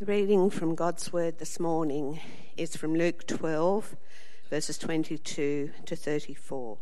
The reading from God's Word this morning is from Luke 12, verses 22 to 34.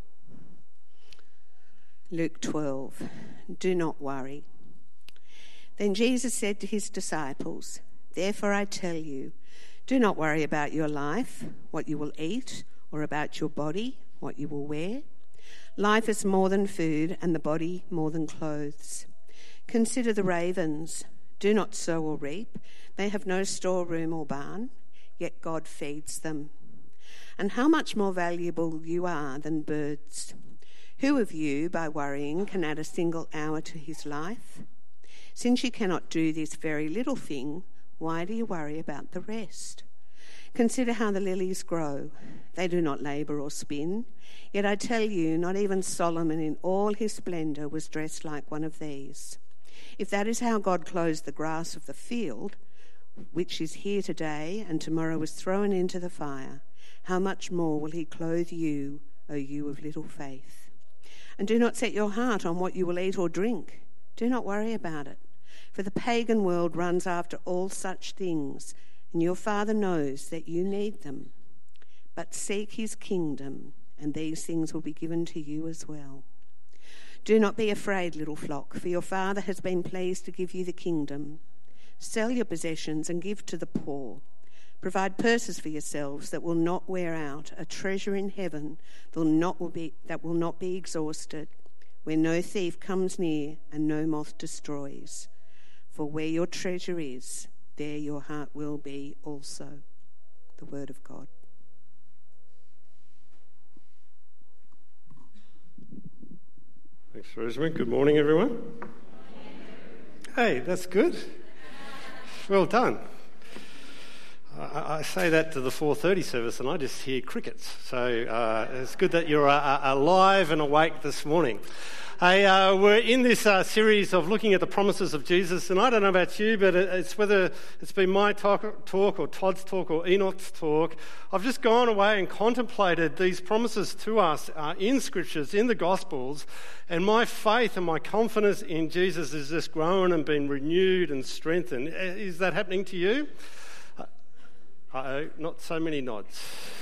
Luke 12, do not worry. Then Jesus said to his disciples, therefore I tell you, do not worry about your life, what you will eat, or about your body, what you will wear. Life is more than food, and the body more than clothes. Consider the ravens. Do not sow or reap. They have no storeroom or barn, yet God feeds them. And how much more valuable you are than birds. Who of you, by worrying, can add a single hour to his life? Since you cannot do this very little thing, why do you worry about the rest? Consider how the lilies grow. They do not labour or spin. Yet I tell you, not even Solomon in all his splendour was dressed like one of these. If that is how God clothes the grass of the field, which is here today and tomorrow is thrown into the fire, how much more will he clothe you, O you of little faith? And do not set your heart on what you will eat or drink. Do not worry about it, for the pagan world runs after all such things, and your Father knows that you need them. But seek his kingdom, and these things will be given to you as well. Do not be afraid, little flock, for your Father has been pleased to give you the kingdom. Sell your possessions and give to the poor. Provide purses for yourselves that will not wear out, a treasure in heaven that will not be exhausted, where no thief comes near and no moth destroys. For where your treasure is, there your heart will be also. The word of God. Thanks, Rosemary. Good morning, everyone. Hey, that's good. Well done. I say that to the 4:30 service and I just hear crickets. So it's good that you're alive and awake this morning. Hey, we're in this series of looking at the promises of Jesus, and I don't know about you, but it's whether it's been my talk or Todd's talk or Enoch's talk, I've just gone away and contemplated these promises to us in Scriptures, in the Gospels, and my faith and my confidence in Jesus is just grown and been renewed and strengthened. Is that happening to you? Not so many nods.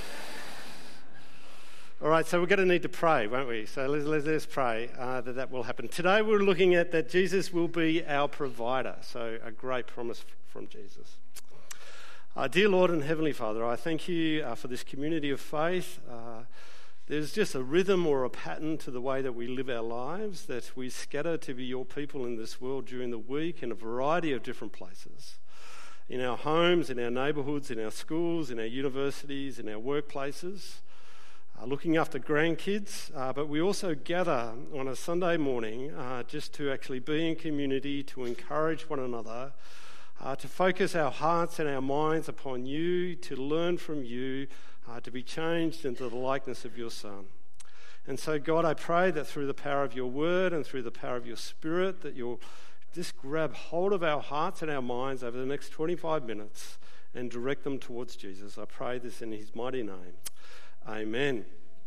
All right, so we're going to need to pray, won't we? So let's pray that will happen. Today we're looking at that Jesus will be our provider. So a great promise from Jesus. Dear Lord and Heavenly Father, I thank you for this community of faith. There's just a rhythm or a pattern to the way that we live our lives, that we scatter to be your people in this world during the week in a variety of different places. In our homes, in our neighbourhoods, in our schools, in our universities, in our workplaces. Looking after grandkids, but we also gather on a Sunday morning just to actually be in community, to encourage one another, to focus our hearts and our minds upon you, to learn from you, to be changed into the likeness of your Son. And so, God, I pray that through the power of your word and through the power of your Spirit, that you'll just grab hold of our hearts and our minds over the next 25 minutes and direct them towards Jesus. I pray this in his mighty name. Amen.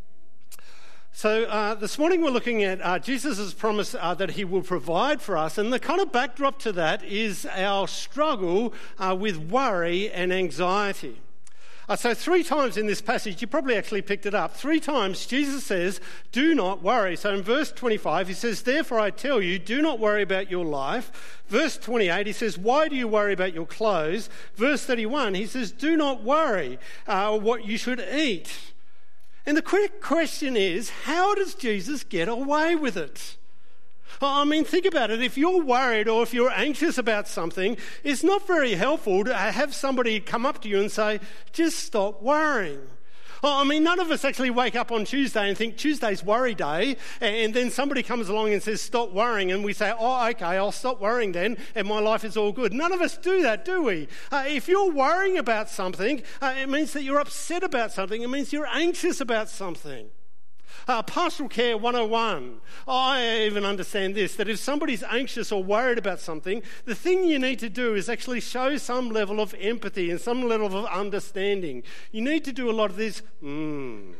So this morning we're looking at Jesus' promise that he will provide for us, and the kind of backdrop to that is our struggle with worry and anxiety. So 3 times in this passage, you probably actually picked it up, 3 times Jesus says, do not worry. So in verse 25 he says, therefore I tell you, do not worry about your life. Verse 28 he says, why do you worry about your clothes? Verse 31 he says, do not worry what you should eat. And the quick question is, how does Jesus get away with it? I mean, think about it. If you're worried or if you're anxious about something, it's not very helpful to have somebody come up to you and say, just stop worrying. I mean, none of us actually wake up on Tuesday and think Tuesday's worry day, and then somebody comes along and says, stop worrying, and we say, oh, okay, I'll stop worrying then, and my life is all good. None of us do that, do we? If you're worrying about something, it means that you're upset about something. It means you're anxious about something. Pastoral Care 101, I even understand this, that if somebody's anxious or worried about something, the thing you need to do is actually show some level of empathy and some level of understanding. You need to do a lot of this, and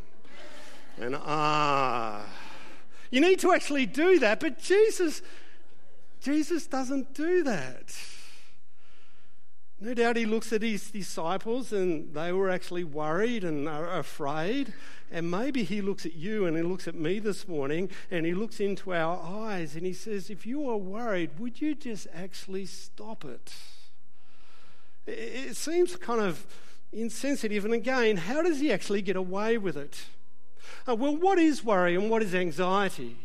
You need to actually do that, but Jesus doesn't do that. No doubt he looks at his disciples and they were actually worried and are afraid. And maybe he looks at you and he looks at me this morning and he looks into our eyes and he says, if you are worried, would you just actually stop it? It seems kind of insensitive. And again, how does he actually get away with it? Well, what is worry and what is anxiety?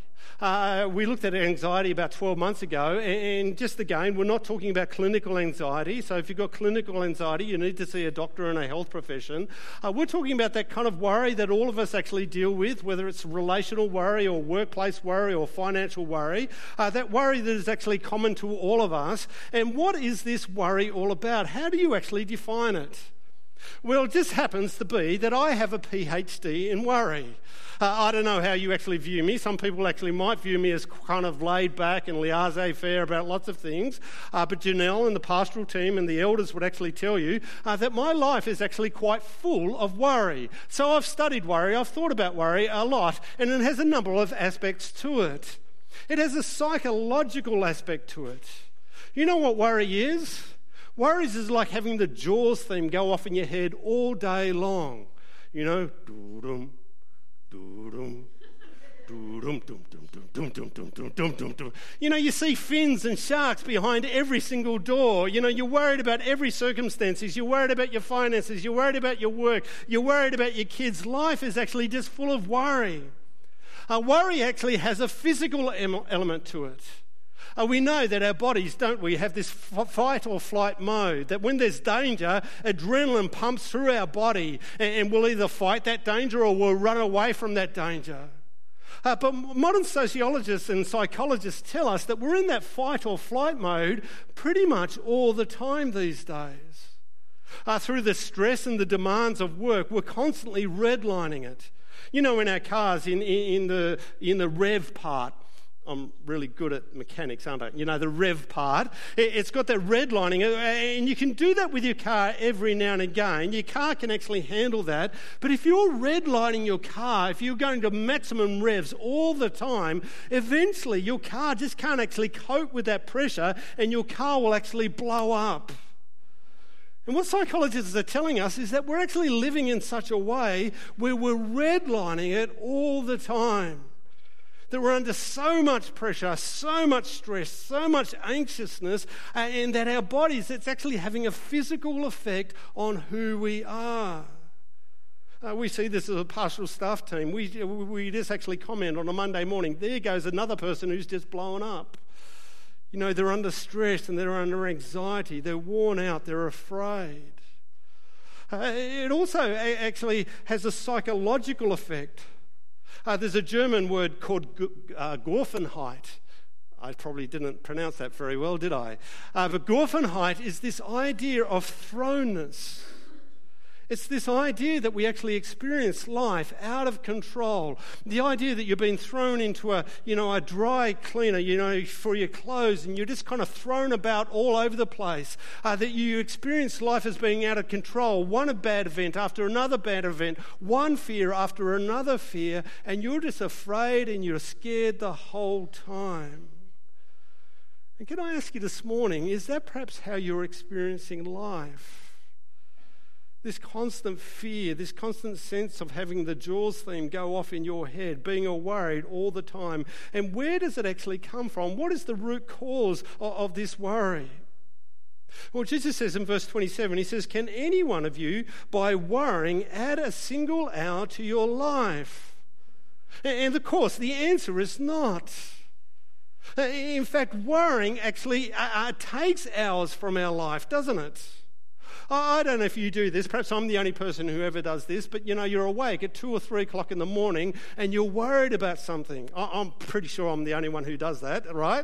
We looked at anxiety about 12 months ago, and just again, we're not talking about clinical anxiety. So if you've got clinical anxiety, you need to see a doctor in a health profession. We're talking about that kind of worry that all of us actually deal with, whether it's relational worry or workplace worry or financial worry, that worry that is actually common to all of us. And what is this worry all about? How do you actually define it? Well, it just happens to be that I have a PhD in worry. I don't know how you actually view me. Some people actually might view me as kind of laid back and laissez-faire about lots of things. But Janelle and the pastoral team and the elders would actually tell you that my life is actually quite full of worry. So I've studied worry, I've thought about worry a lot, and it has a number of aspects to it. It has a psychological aspect to it. You know what worry is? Worries is like having the Jaws theme go off in your head all day long. You know, doo-dum, doo-dum, doo-dum, dum-dum, dum-dum, dum-dum, dum-dum. You know, you see fins and sharks behind every single door. You know, you're worried about every circumstances. You're worried about your finances. You're worried about your work. You're worried about your kids. Life is actually just full of worry. Worry actually has a physical element to it. We know that our bodies, don't we, have this fight or flight mode, that when there's danger, adrenaline pumps through our body and we'll either fight that danger or we'll run away from that danger. But modern sociologists and psychologists tell us that we're in that fight or flight mode pretty much all the time these days. Through the stress and the demands of work, we're constantly redlining it. You know, in our cars, in the rev part, I'm really good at mechanics, aren't I? You know, the rev part, it's got that redlining, and you can do that with your car every now and again. Your car can actually handle that. But if you're redlining your car, if you're going to maximum revs all the time, eventually your car just can't actually cope with that pressure, and your car will actually blow up. And what psychologists are telling us is that we're actually living in such a way where we're redlining it all the time. That we're under so much pressure, so much stress, so much anxiousness, and that our bodies, it's actually having a physical effect on who we are. We see this as a pastoral staff team. We just actually comment on a Monday morning, there goes another person who's just blown up. You know, they're under stress and they're under anxiety, they're worn out, they're afraid. It also actually has a psychological effect. There's a German word called Geworfenheit. I probably didn't pronounce that very well, did I? But Geworfenheit is this idea of thrownness. It's this idea that we actually experience life out of control. The idea that you've been thrown into a dry cleaner, for your clothes, and you're just kind of thrown about all over the place. That you experience life as being out of control. One bad event after another bad event. One fear after another fear. And you're just afraid and you're scared the whole time. And can I ask you this morning, is that perhaps how you're experiencing life? This constant fear, this constant sense of having the Jaws theme go off in your head, being worried all the time. And where does it actually come from? What is the root cause of this worry? Well, Jesus says in verse 27, he says, "Can any one of you, by worrying, add a single hour to your life?" And of course, the answer is not. In fact, worrying actually takes hours from our life, doesn't it? I don't know if you do this. Perhaps I'm the only person who ever does this, but you're awake at 2 or 3 o'clock in the morning and you're worried about something. I'm pretty sure I'm the only one who does that, right?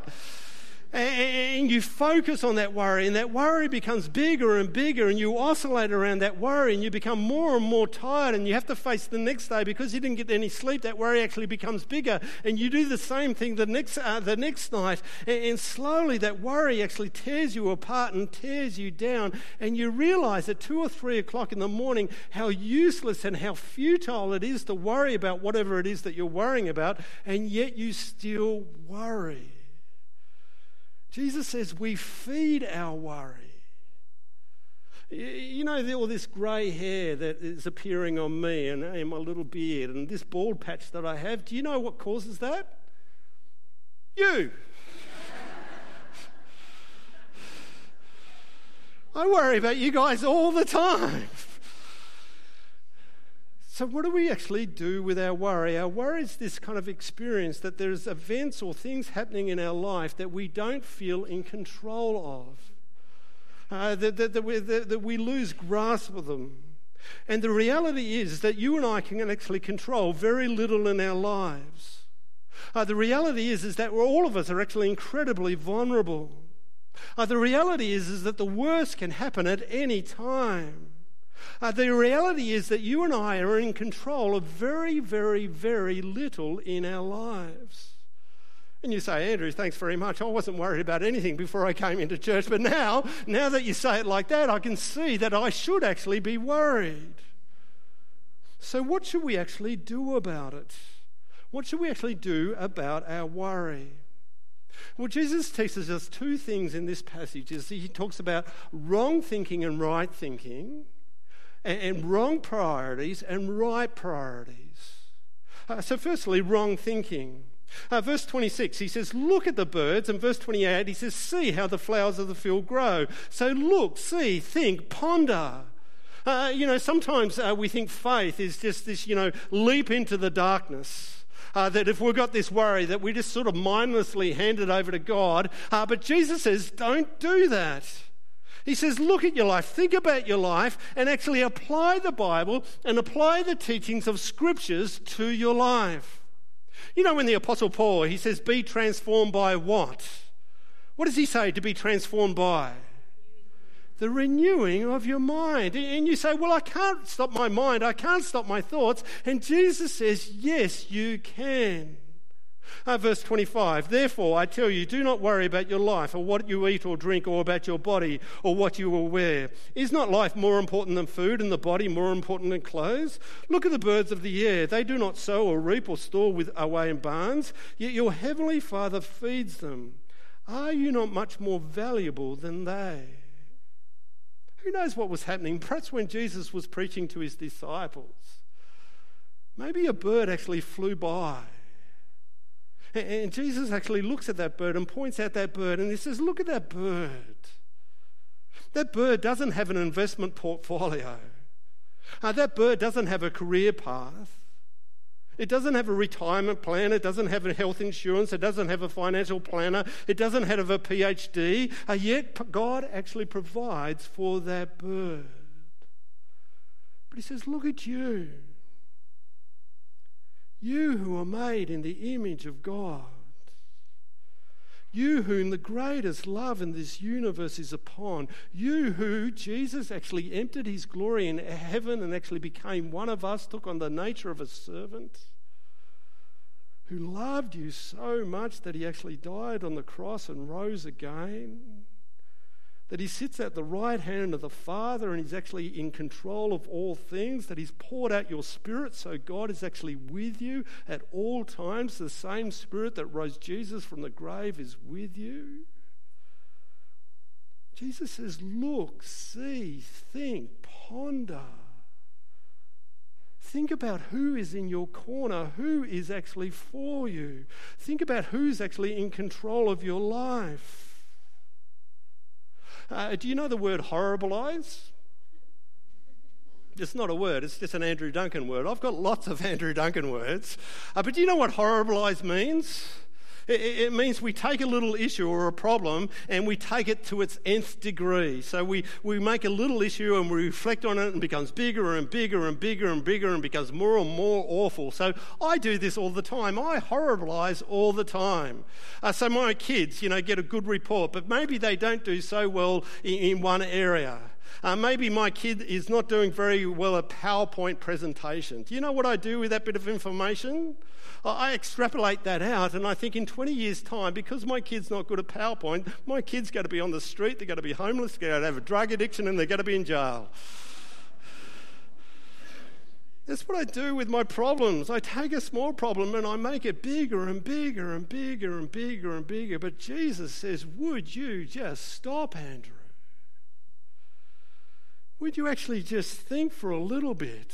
And you focus on that worry, and that worry becomes bigger and bigger, and you oscillate around that worry, and you become more and more tired, and you have to face the next day because you didn't get any sleep. That worry actually becomes bigger, and you do the same thing the next night, and slowly that worry actually tears you apart and tears you down, and you realise at 2 or 3 o'clock in the morning how useless and how futile it is to worry about whatever it is that you're worrying about, and yet you still worry. Jesus says we feed our worry. You know, all this grey hair that is appearing on me and my little beard and this bald patch that I have, do you know what causes that? You. I worry about you guys all the time. So what do we actually do with our worry? Our worry is this kind of experience that there's events or things happening in our life that we don't feel in control of. That we lose grasp of them. And the reality is that you and I can actually control very little in our lives. The reality is that all of us are actually incredibly vulnerable. The reality is that the worst can happen at any time. The reality is that you and I are in control of very, very, very little in our lives. And you say, Andrew, thanks very much. I wasn't worried about anything before I came into church, but now that you say it like that, I can see that I should actually be worried. So what should we actually do about it? What should we actually do about our worry? Well, Jesus teaches us two things in this passage. He talks about wrong thinking and right thinking, and wrong priorities and right priorities. So firstly, wrong thinking. Verse 26, he says, look at the birds. And verse 28, he says, see how the flowers of the field grow. So look, see, think, ponder. Sometimes we think faith is just this, leap into the darkness. That if we've got this worry, that we just sort of mindlessly hand it over to God. But Jesus says, don't do that. He says, look at your life, think about your life, and actually apply the Bible and apply the teachings of Scriptures to your life. You know, when the Apostle Paul, he says, be transformed by what? What does he say to be transformed by? The renewing of your mind. And you say, well, I can't stop my mind, I can't stop my thoughts. And Jesus says, yes, you can. Verse 25, therefore I tell you, do not worry about your life or what you eat or drink or about your body or what you will wear. Is not life more important than food and the body more important than clothes? Look at the birds of the air. They do not sow or reap or store away in barns, yet your heavenly Father feeds them. Are you not much more valuable than they? Who knows what was happening? Perhaps when Jesus was preaching to his disciples, maybe a bird actually flew by. And Jesus actually looks at that bird and points out that bird and he says, look at that bird. That bird doesn't have an investment portfolio. That bird doesn't have a career path. It doesn't have a retirement plan. It doesn't have a health insurance. It doesn't have a financial planner. It doesn't have a PhD. Yet God actually provides for that bird. But he says, look at you. You who are made in the image of God. You whom the greatest love in this universe is upon. You who Jesus actually emptied his glory in heaven and actually became one of us, took on the nature of a servant. Who loved you so much that he actually died on the cross and rose again. That he sits at the right hand of the Father and he's actually in control of all things, that he's poured out your Spirit so God is actually with you at all times. The same Spirit that rose Jesus from the grave is with you. Jesus says, look, see, think, ponder. Think about who is in your corner, who is actually for you. Think about who's actually in control of your life. Do you know the word horribilize? It's not a word, it's just an Andrew Duncan word. I've got lots of Andrew Duncan words. But do you know what horribilize means? It means we take a little issue or a problem and we take it to its nth degree. So we make a little issue and we reflect on it and it becomes bigger and bigger and bigger and bigger and becomes more and more awful. So I do this all the time. I horribilize all the time. So my kids, get a good report, but maybe they don't do so well in one area. Maybe my kid is not doing very well at PowerPoint presentation. Do you know what I do with that bit of information? I extrapolate that out and I think in 20 years' time, because my kid's not good at PowerPoint, my kid's going to be on the street, they're going to be homeless, they're going to have a drug addiction and they're going to be in jail. That's what I do with my problems. I take a small problem and I make it bigger and bigger and bigger and bigger and bigger. But Jesus says, would you just stop, Andrew? would you actually just think for a little bit?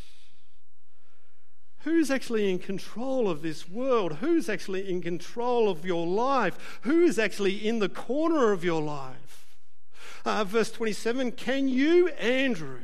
Who's actually in control of this world? Who's actually in control of your life? Who is actually in the corner of your life? Verse 27, can you, Andrew,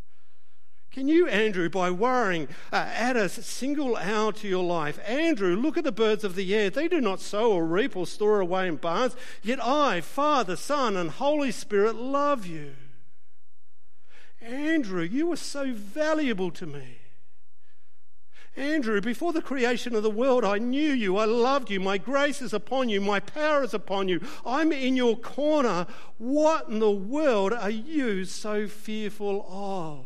by worrying, add a single hour to your life? Andrew, look at the birds of the air. They do not sow or reap or store away in barns, yet I, Father, Son, and Holy Spirit love you. Andrew, you are so valuable to me. Andrew, before the creation of the world, I knew you, I loved you, my grace is upon you, my power is upon you, I'm in your corner. What in the world are you so fearful of?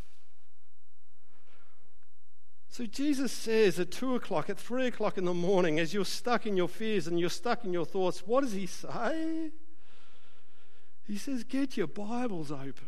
So Jesus says at 2 o'clock, at 3 o'clock in the morning, as you're stuck in your fears and you're stuck in your thoughts, what does he say? He says, get your Bibles open.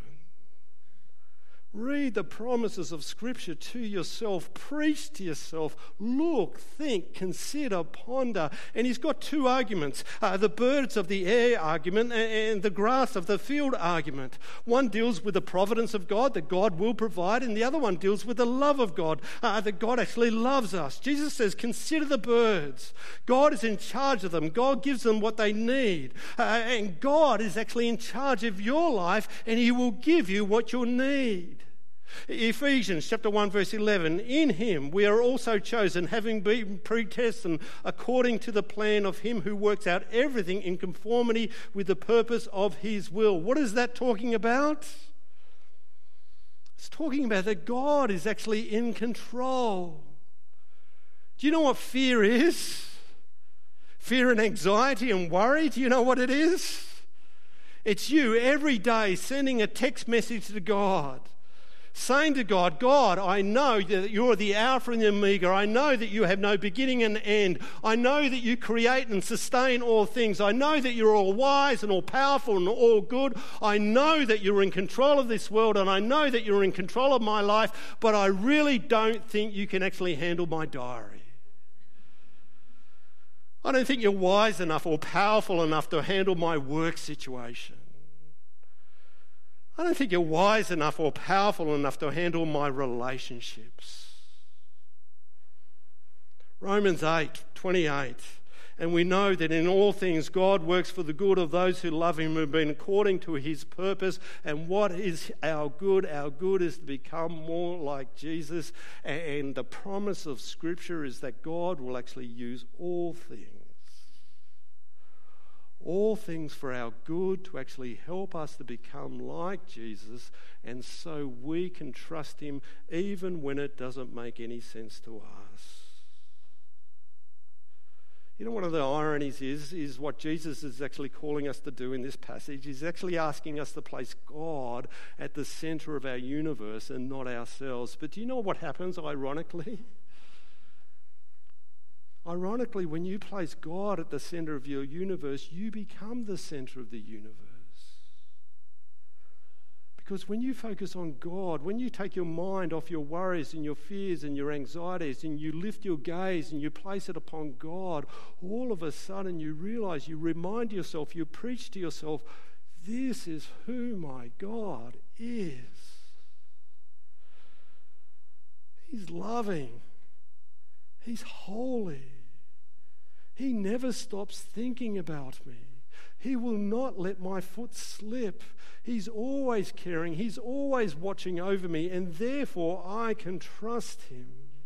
Read the promises of Scripture to yourself. Preach to yourself. Look, think, consider, ponder. And he's got two arguments, the birds of the air argument and the grass of the field argument. One deals with the providence of God, that God will provide, and the other one deals with the love of God, that God actually loves us. Jesus says, consider the birds. God is in charge of them. God gives them what they need. And God is actually in charge of your life, and he will give you what you need. Ephesians chapter 1 verse 11, in him we are also chosen, having been predestined according to the plan of him who works out everything in conformity with the purpose of his will. What is that talking about? It's talking about that God is actually in control. Do you know what fear is? Fear and anxiety and worry, do you know what it is? It's you every day sending a text message to God, saying to God, God, I know that you're the Alpha and the Omega. I know that you have no beginning and end. I know that you create and sustain all things. I know that you're all wise and all powerful and all good. I know that you're in control of this world, and I know that you're in control of my life, but I really don't think you can actually handle my diary. I don't think you're wise enough or powerful enough to handle my work situation. I don't think you're wise enough or powerful enough to handle my relationships. Romans 8:28, and we know that in all things God works for the good of those who love him, who have been according to his purpose. And what is our good? Our good is to become more like Jesus. And the promise of Scripture is that God will actually use all things for our good, to actually help us to become like Jesus, and so we can trust him even when it doesn't make any sense to us. You know, one of the ironies is what Jesus is actually calling us to do in this passage. He's actually asking us to place God at the center of our universe and not ourselves. But do you know what happens, ironically? Ironically, when you place God at the center of your universe, you become the center of the universe. Because when you focus on God, when you take your mind off your worries and your fears and your anxieties, and you lift your gaze and you place it upon God, all of a sudden you realize, you remind yourself, you preach to yourself, this is who my God is. He's loving. He's holy. He never stops thinking about me. He will not let my foot slip. He's always caring. He's always watching over me, and therefore I can trust him.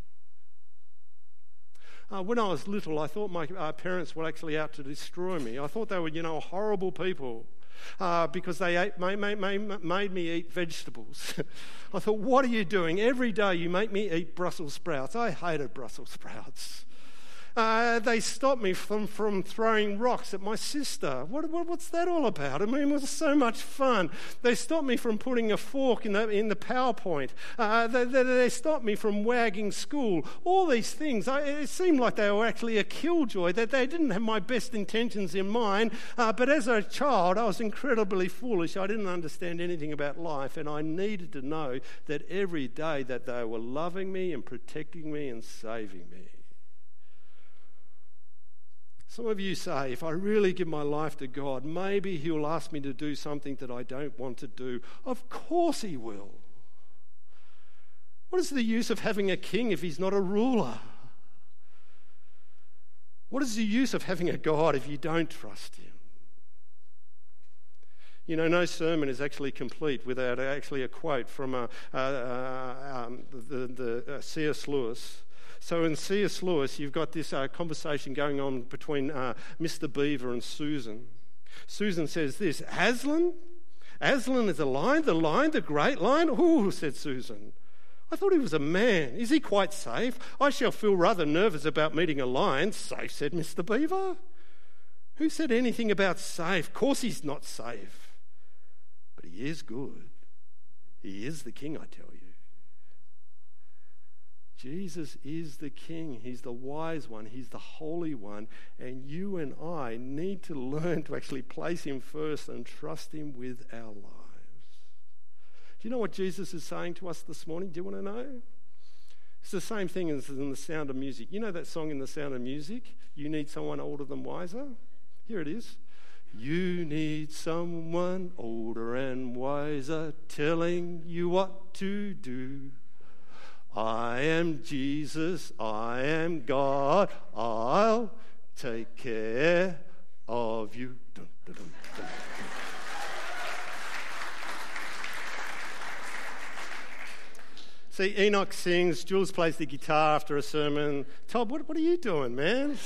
When I was little, I thought my parents were actually out to destroy me. I thought they were, horrible people. Because they made me eat vegetables. I thought, what are you doing? Every day you make me eat Brussels sprouts. I hated Brussels sprouts. They stopped me from throwing rocks at my sister. What's that all about? I mean, it was so much fun. They stopped me from putting a fork in the PowerPoint. They stopped me from wagging school. All these things, it seemed like they were actually a killjoy, that they didn't have my best intentions in mind. But as a child, I was incredibly foolish. I didn't understand anything about life, and I needed to know that every day that they were loving me and protecting me and saving me. Some of you say, if I really give my life to God, maybe he'll ask me to do something that I don't want to do. Of course he will. What is the use of having a king if he's not a ruler? What is the use of having a God if you don't trust him? You know, no sermon is actually complete without actually a quote from C.S. Lewis. So in C.S. Lewis, you've got this conversation going on between Mr. Beaver and Susan. Susan says this, Aslan is a lion, the great lion? Ooh, said Susan. I thought he was a man. Is he quite safe? I shall feel rather nervous about meeting a lion. Safe, said Mr. Beaver. Who said anything about safe? Of course he's not safe. But he is good. He is the king, I tell you. Jesus is the king. He's the wise one. He's the holy one. And you and I need to learn to actually place him first and trust him with our lives. Do you know what Jesus is saying to us this morning? Do you want to know? It's the same thing as in The Sound of Music. You know that song in The Sound of Music? You need someone older than wiser? Here it is. You need someone older and wiser telling you what to do. I am Jesus, I am God, I'll take care of you. Dun, dun, dun, dun. See, Enoch sings, Jules plays the guitar after a sermon. Todd, what are you doing, man?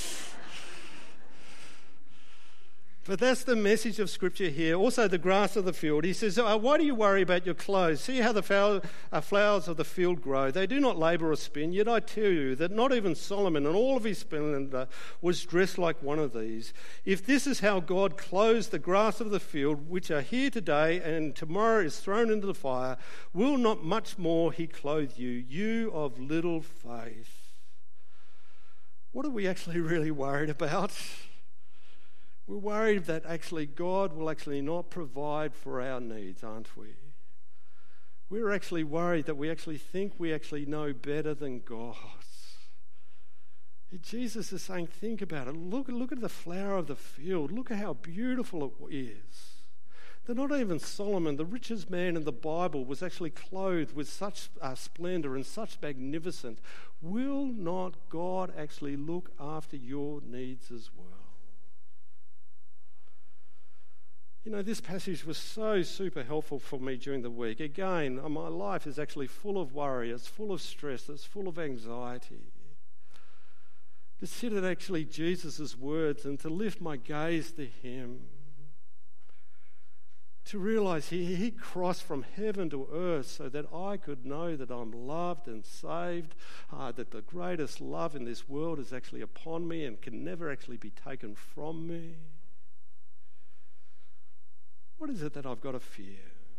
But that's the message of Scripture here. Also, the grass of the field. He says, why do you worry about your clothes? See how the flowers of the field grow. They do not labour or spin. Yet I tell you that not even Solomon in all of his splendour was dressed like one of these. If this is how God clothes the grass of the field, which are here today and tomorrow is thrown into the fire, will not much more he clothe you, you of little faith? What are we actually really worried about? We're worried that actually God will actually not provide for our needs, aren't we? We're actually worried that we actually think we actually know better than God. Jesus is saying, think about it. Look at the flower of the field. Look at how beautiful it is. That not even Solomon, the richest man in the Bible, was actually clothed with such splendor and such magnificence. Will not God actually look after your needs as well? You know, this passage was so super helpful for me during the week. Again, my life is actually full of worry, it's full of stress, it's full of anxiety. To sit at actually Jesus' words and to lift my gaze to him. To realise he crossed from heaven to earth so that I could know that I'm loved and saved, that the greatest love in this world is actually upon me and can never actually be taken from me. What is it that I've got to fear?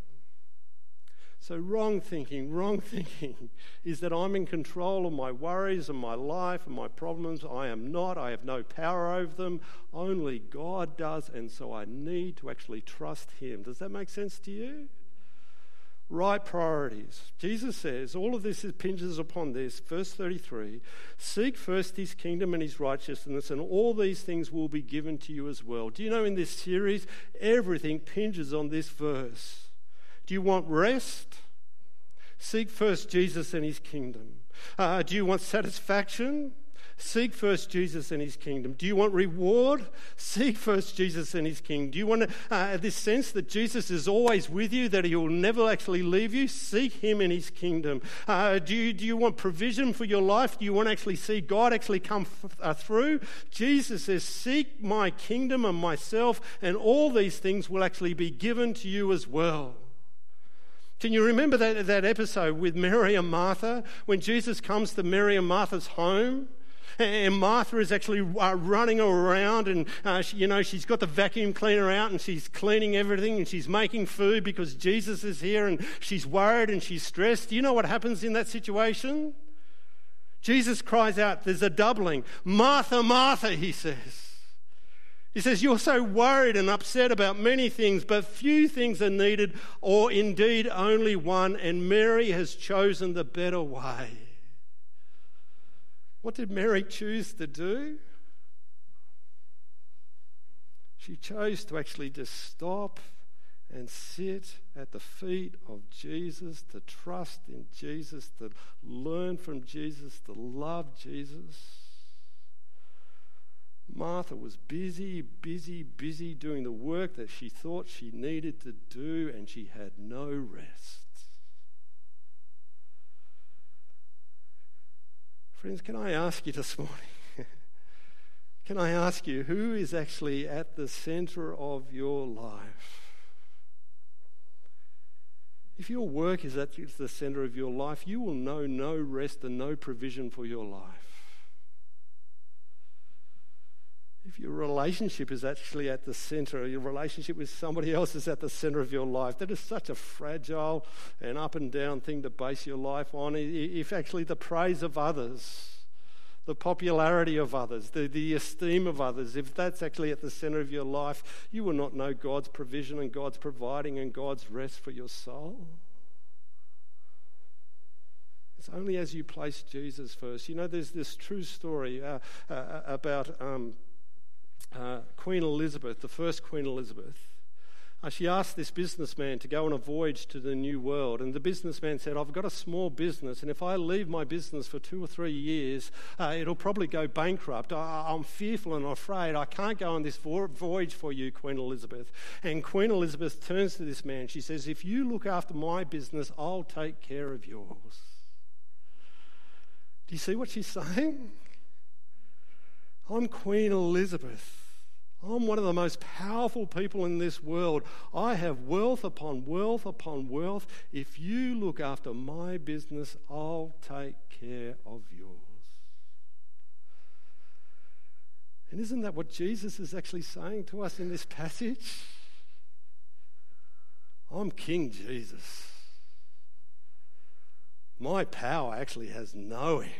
So wrong thinking is that I'm in control of my worries and my life and my problems. I am not. I have no power over them. Only God does, and so I need to actually trust him. Does that make sense to you? Right priorities. Jesus says, all of this hinges upon this. Verse 33, seek first his kingdom and his righteousness, and all these things will be given to you as well. Do you know in this series, everything hinges on this verse. Do you want rest? Seek first Jesus and his kingdom. Do you want satisfaction? Seek first Jesus and his kingdom. Do you want reward? Seek first Jesus and his kingdom. Do you want this sense that Jesus is always with you, that he will never actually leave you? Seek him and his kingdom. Do you want provision for your life? Do you want to actually see God actually come through? Jesus says, seek my kingdom and myself, and all these things will actually be given to you as well. Can you remember that episode with Mary and Martha, when Jesus comes to Mary and Martha's home? And Martha is actually running around, and she's got the vacuum cleaner out and she's cleaning everything and she's making food because Jesus is here, and she's worried and she's stressed. Do you know what happens in that situation? Jesus cries out, there's a doubling. Martha, Martha, he says. He says, you're so worried and upset about many things, but few things are needed, or indeed only one, and Mary has chosen the better way. What did Mary choose to do? She chose to actually just stop and sit at the feet of Jesus, to trust in Jesus, to learn from Jesus, to love Jesus. Martha was busy doing the work that she thought she needed to do, and she had no rest. Friends, can I ask you this morning, can I ask you, who is actually at the center of your life? If your work is at the center of your life, you will know no rest and no provision for your life. If your relationship is actually at the center, your relationship with somebody else is at the center of your life, that is such a fragile and up and down thing to base your life on. If actually the praise of others, the popularity of others, the esteem of others, if that's actually at the center of your life, you will not know God's provision and God's providing and God's rest for your soul. It's only as you place Jesus first. You know, there's this true story about Queen Elizabeth, the first Queen Elizabeth. She asked this businessman to go on a voyage to the New World, and the businessman said, I've got a small business, and if I leave my business for 2 or 3 years, it'll probably go bankrupt. I'm fearful and afraid. I can't go on this voyage for you, Queen Elizabeth. And Queen Elizabeth turns to this man. She says, if you look after my business, I'll take care of yours. Do you see what she's saying? I'm Queen Elizabeth. I'm one of the most powerful people in this world. I have wealth upon wealth upon wealth. If you look after my business, I'll take care of yours. And isn't that what Jesus is actually saying to us in this passage? I'm King Jesus. My power actually has no end.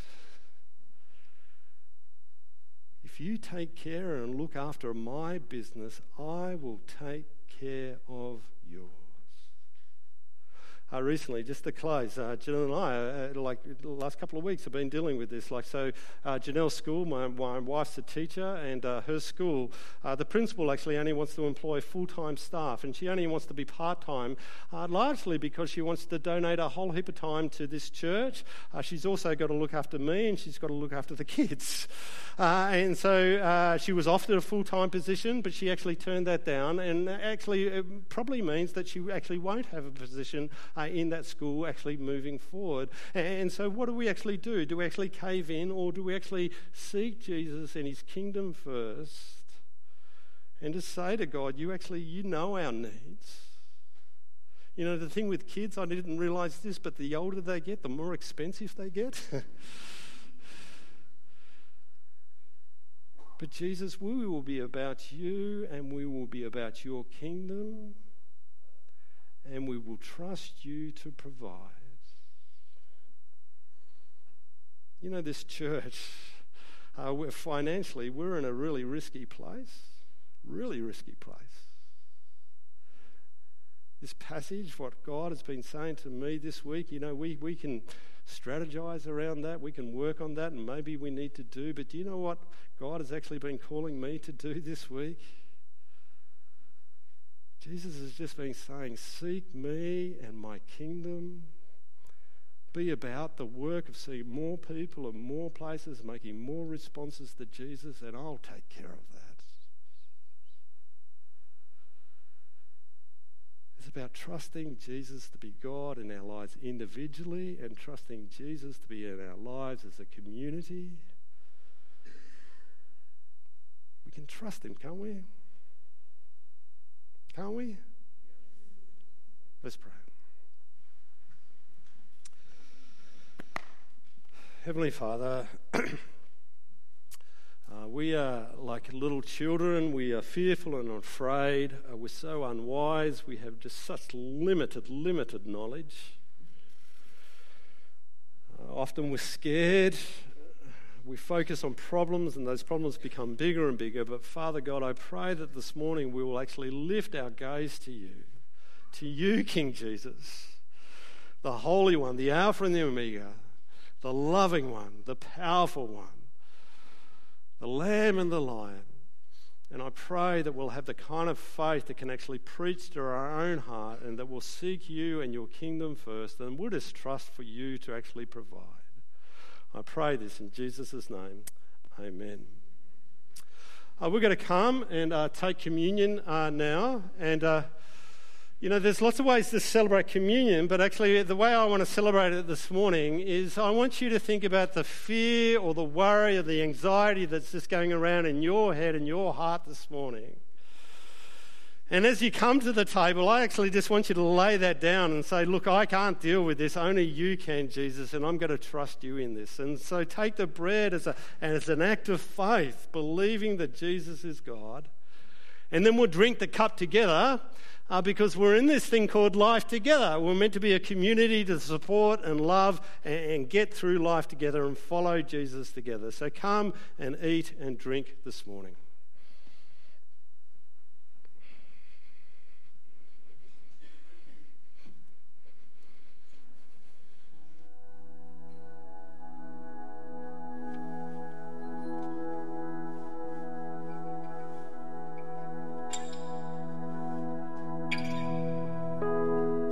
If you take care and look after my business, I will take care of yours. Recently, just to close, Janelle and I, like the last couple of weeks, have been dealing with this. Janelle's school, my wife's a teacher, and her school, the principal actually only wants to employ full-time staff, and she only wants to be part-time, largely because she wants to donate a whole heap of time to this church. She's also got to look after me, and she's got to look after the kids. And so she was offered a full-time position, but she actually turned that down, and actually it probably means that she actually won't have a position in that school actually moving forward. And so what do we actually do? Do we actually cave in, or do we actually seek Jesus and his kingdom first and just say to God, you know our needs? You know, the thing with kids, I didn't realise this, but the older they get, the more expensive they get. But Jesus, we will be about you, and we will be about your kingdom, and we will trust you to provide. You know, this church, financially, we're in a really risky place. This passage, what God has been saying to me this week, you know, we can strategize around that, we can work on that, and maybe we need to do, but do you know what God has actually been calling me to do this week? Jesus has just been saying, seek me and my kingdom. Be about the work of seeing more people in more places, making more responses to Jesus, and I'll take care of that. It's about trusting Jesus to be God in our lives individually, and trusting Jesus to be in our lives as a community. We can trust him, can't we? Can't we? Let's pray. Heavenly Father, we are like little children. We are fearful and afraid. We're so unwise. We have just such limited knowledge. Often we're scared. We focus on problems, and those problems become bigger and bigger. But Father God, I pray that this morning we will actually lift our gaze to you, King Jesus, the Holy One, the Alpha and the Omega, the loving one, the powerful one, the Lamb and the Lion. And I pray that we'll have the kind of faith that can actually preach to our own heart, and that we'll seek you and your kingdom first, and we'll just trust for you to actually provide. I pray this in Jesus' name. Amen. We're going to come and take communion now. And, there's lots of ways to celebrate communion, but actually the way I want to celebrate it this morning is I want you to think about the fear or the worry or the anxiety that's just going around in your head and your heart this morning. And as you come to the table, I actually just want you to lay that down and say, look, I can't deal with this. Only you can, Jesus, and I'm going to trust you in this. And so take the bread as an act of faith, believing that Jesus is God. And then we'll drink the cup together because we're in this thing called life together. We're meant to be a community to support and love and get through life together and follow Jesus together. So come and eat and drink this morning.